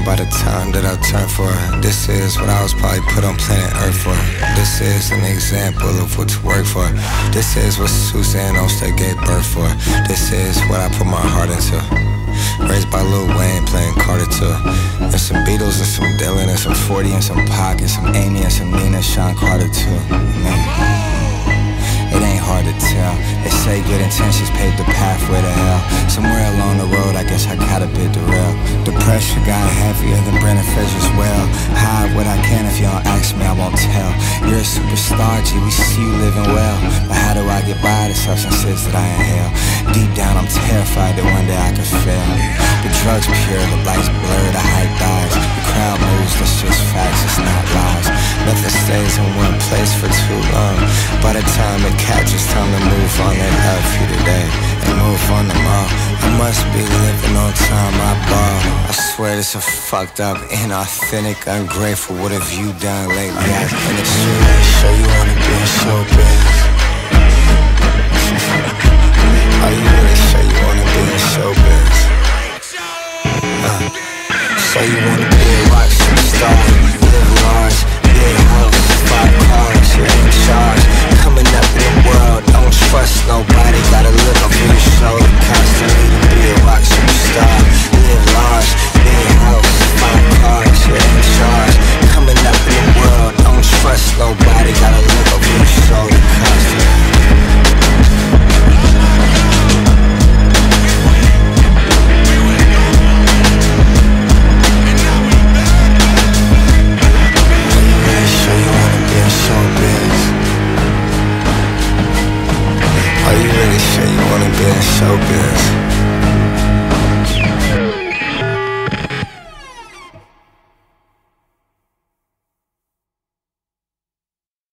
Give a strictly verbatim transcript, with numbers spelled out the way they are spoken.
different by the time that I turn for it. This is what I was probably put on planet Earth for. This is an example of what to work for. This is what Suzanne Olmstead gave birth for. This is what I put my heart into. Raised by Lil Wayne playing Carter two. And some Beatles and some Dylan and some forty and some Pac and some Amy and some Nina, Sean Carter too. Man, it ain't hard to tell. They say good intentions paved the pathway to hell. Somewhere along the road, I guess I got a bit derailed. The pressure got heavier than Brendan Fraser's well. Hide what I can, if you don't ask me, I won't tell. You're a superstar, G, we see you living well. But how do I get by the substances that I inhale? Deep down, I'm terrified that one day I could fail. The drugs pure, the lights blur, the hype dies. The crowd moves, that's just facts, it's not lies. Nothing stays in one place for too long. By the time it catches, time to move on and love you today and move on tomorrow. I must be living on time, I ball. I swear this is fucked up, inauthentic, ungrateful. What have you done lately? I've been a shit. Show you wanna be in showbiz. Are you really sure you wanna be in showbiz? Uh, so you wanna be a rock superstar, live large, big house, five cars, you're in charge. Coming up in the world, don't trust nobody. Gotta look over your shoulder constantly to be a rock superstar. Live large, big house, five cars, you're in charge. Coming up in the world, don't trust nobody. Gotta look over your shoulder constantly. Are you really sure you wanna be in showbiz?